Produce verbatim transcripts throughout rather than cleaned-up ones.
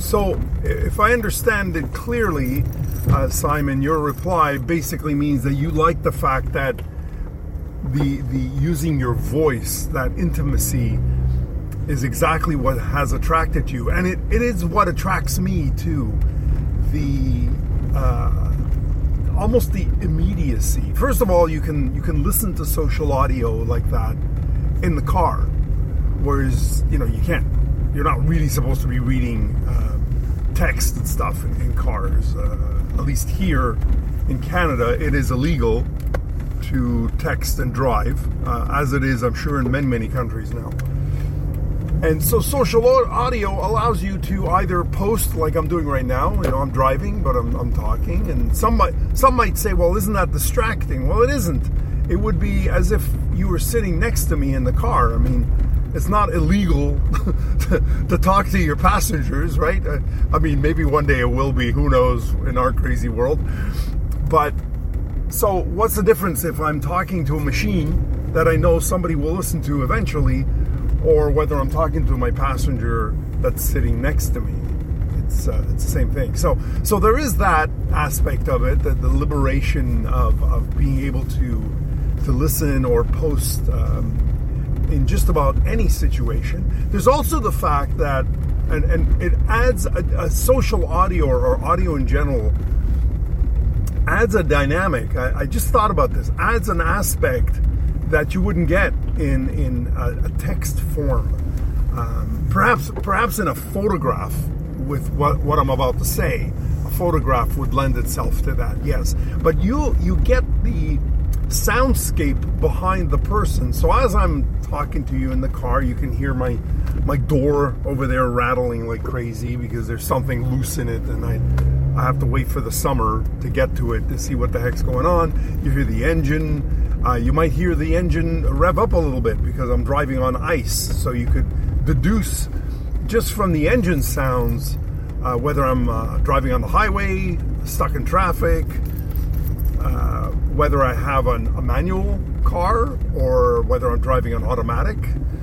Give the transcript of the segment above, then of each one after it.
So, if I understand it clearly, uh, Simon, your reply basically means that you like the fact that the the using your voice, that intimacy, is exactly what has attracted you, and it, it is what attracts me too. The uh, almost the immediacy. First of all, you can you can listen to social audio like that in the car, whereas you know you can't. You're not really supposed to be reading uh, text and stuff in, in cars. Uh, at least here in Canada, it is illegal to text and drive, uh, as it is, I'm sure, in many, many countries now. And so social audio allows you to either post like I'm doing right now. You know, I'm driving, but I'm, I'm talking. And some might, some might say, well, isn't that distracting? Well, it isn't. It would be as if you were sitting next to me in the car. I mean, it's not illegal to, to talk to your passengers, right? I, I mean, maybe one day it will be. Who knows in our crazy world. But so what's the difference if I'm talking to a machine that I know somebody will listen to eventually, or whether I'm talking to my passenger that's sitting next to me? It's uh, it's the same thing. So so there is that aspect of it, that the liberation of, of being able to to listen or post um, in just about any situation. There's also the fact that, and, and it adds a, a social audio or audio in general, adds a dynamic. I, I just thought about this. Adds an aspect that you wouldn't get in in a, a text form. Um, perhaps perhaps in a photograph with what, what I'm about to say. A photograph would lend itself to that, yes. But you you get the soundscape behind the person. So as I'm talking to you in the car, you can hear my my door over there rattling like crazy because there's something loose in it, and I I have to wait for the summer to get to it to see what the heck's going on. You hear the engine. Uh, you might hear the engine rev up a little bit because I'm driving on ice. So you could deduce just from the engine sounds uh, whether I'm uh, driving on the highway, stuck in traffic, uh, whether I have an, a manual car or whether I'm driving an automatic.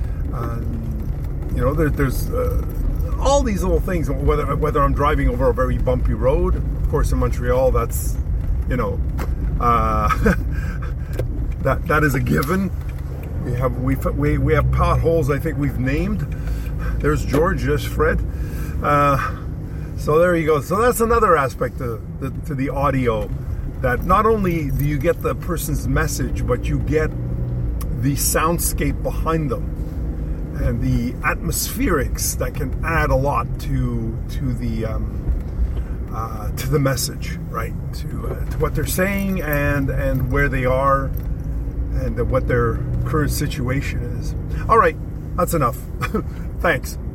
Um, you know, there, there's uh, all these little things. Whether whether I'm driving over a very bumpy road. Of course, in Montreal, that's you know. Uh, That that is a given. We have we we we have potholes. I think we've named. There's George. There's Fred. Uh, so there you go. So that's another aspect to the, to the audio. That not only do you get the person's message, but you get the soundscape behind them and the atmospherics that can add a lot to to the um, uh, to the message, right? To uh, to what they're saying and and where they are. And what their current situation is. All right, that's enough. Thanks.